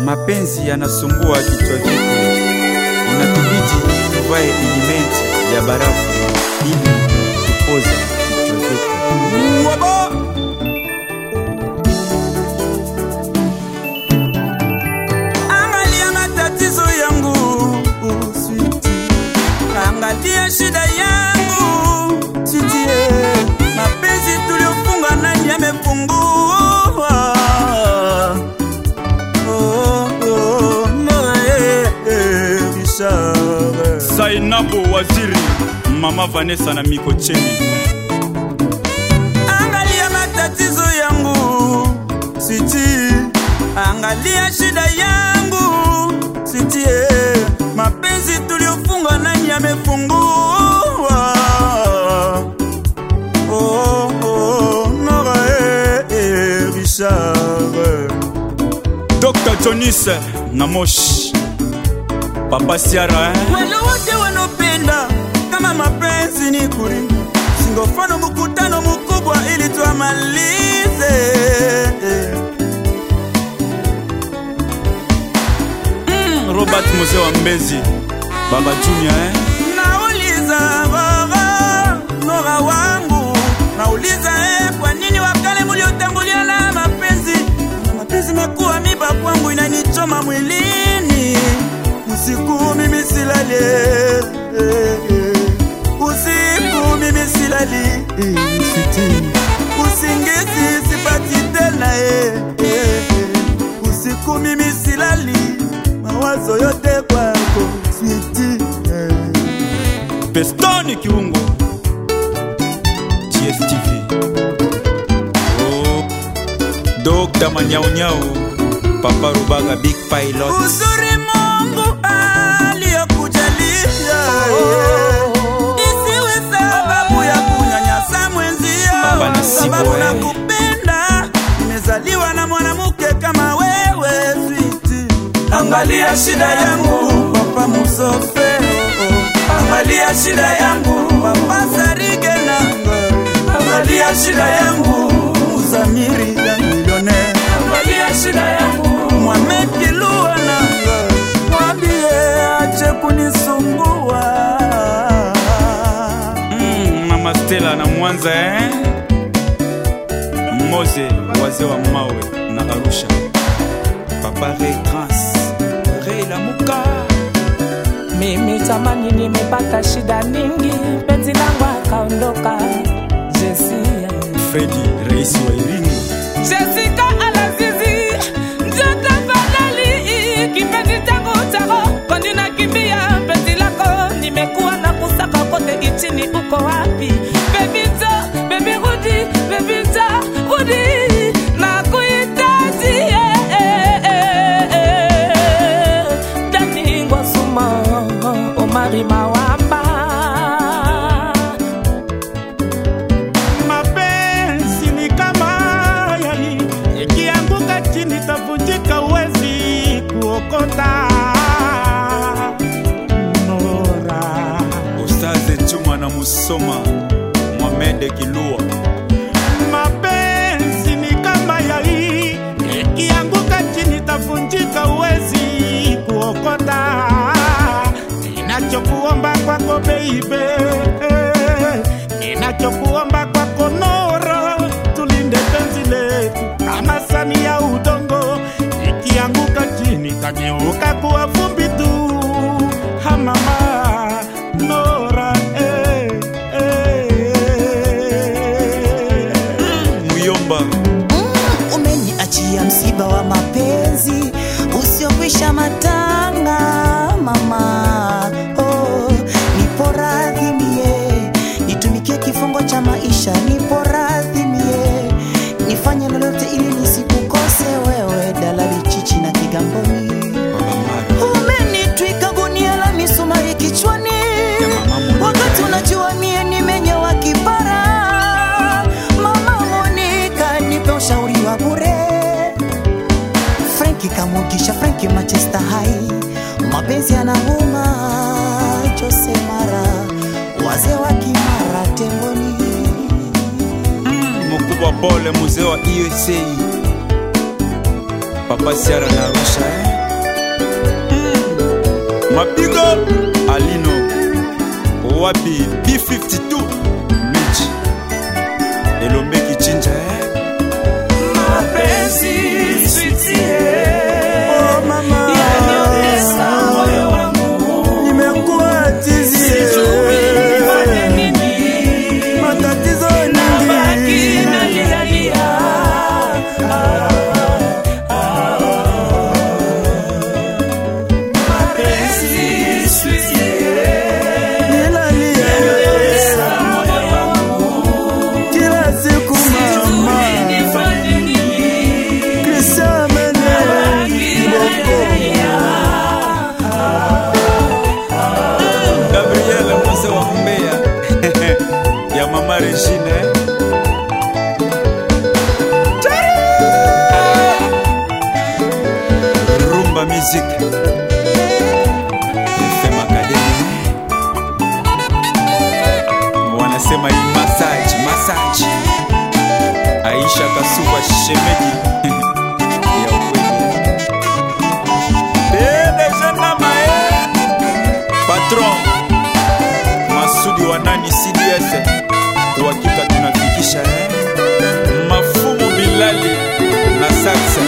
Mapenzi yanasumbua vichwa vyetu, inatubidi tuvae elimenti ya barafu ili kupoza vichwa vyetu. Angalia matatizo yangu sweetie, angalia shida yangu sweetie, mapenzi tuliofunga nani yamefungua. Sainabo Waziri, Mama Vanessa na Mikocheni. Angalia matatizo yangu sweetie, angalia shida yangu sweetie, mapenzi tuliofunga nani yamefungua. Dr. Jonis na Moshi, Papa Siara. Wale wote wanopenda kama mapenzi ni kuringa, singofano mkutano mkubwa ili tuamalize. Robert Mzee wa Mbezi, Baba Junior. Nauliza baba Nora wangu, nauliza kwa nini wakale mliotangulia na mapenzi mekuwa miba kwangu, inanichoma mwilini. Usiku mimi silali, usiku mimi silali, usingizi sipati tena, usiku mimi silali, mawazo yote kwako sweetie. Pestoni Kiungo, GSTV. Dr. Manyaunyau, Papa Rubaga, Big Pilot. Uzuri Mungu aliyokujalia, isiwe sababu ya kunyanyasa mwenzio. Sababu nakupenda, nimezaliwa na mwanamke kama wewe sweetie. Angalia shida yangu Papa Musofe, angalia shida yangu Papa Sarigena, angalia shida yangu Uzamiri ya milione, angalia shida yangu Mohamed Kilua nanga, mwambie ache kunisumbua. Mama Stella na Mwanza Mose wazee wa mawe na Arusha. Papa Ray Trans, Ray la Muka. Mimi tamani nimepata shida nyingi, penzi langu akaondoka. Jessia Freddy, Rais wa Iringa. Jessica Alazizi, njota fadhali, kipenzi changu chako, kwa nini nakimbia penzi lako, nimekuwa na kusaka kote ichini, uko wapi? Baby ta, baby rudi, baby ta, rudi, na kuhitaji, Dani Ngwasuma, Omari Mawamba. Nora Ustaze Chuma na Musoma Mwamede Kilua. Mapenzi ni kama yai, ikianguka chini tavunjika, uwezi kuokota. Ninachokuomba kwako baby, ninachokuomba kwako Nora, tulinde penzi letu kama sani ya udongo, ikianguka chini tageuka kuwa vumbi tu. Mama Nora, Muyomba. Umeniachia msiba wa mapenzi usiokwisha matanga mama. Nipo radhi mie, nitumikie kifungo cha maisha. Nipo radhi mie, nifanye lolote ili nisikukose wewe, dalali chichi na Kigamboni. Umenitwika gunia la misumari kichwani, wakati unajua mie nimenyoa kipara. Mama Monica, nipe ushauri wa bure. Frankie Kamugisha, Frankie Manchester High, mapenzi yanauma. Jose Mara, wazee wa Kimara Temboni. Mkubwa Pole, mzee wa USA. Papa Siara na Arusha. Mapigo Alino wapi B52 Michi Elombe Kichinja mapenzi sweetie. Oh mama, yanionesa moyo wangu, nimekuwa tizie, nifanye nini, matatizo nabaki nalia. Mapenzi sweetie, yanionesa moyo wangu, kila siku mama, nifanye nini, Gabriel Mose wa Mbeya ya mama Regine Rumba Music FM Academy wanasema hii massage Aisha Kasuba Shemedi ya ukweli Bebe Jana Mae Patron Masudi wa nani CDS uhakika tunafikisha Mafumu Bilali na Saxa.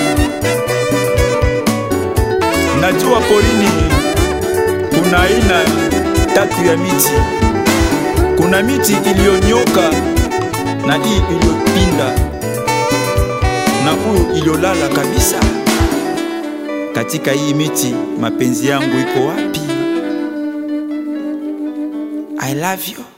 Najua porini kuna aina tatu ya miti. Kuna miti iliyonyoka na hii iliyopinda na huyu iliyolala kabisa. Katika hii miti mapenzi yangu iko wapi? I love you.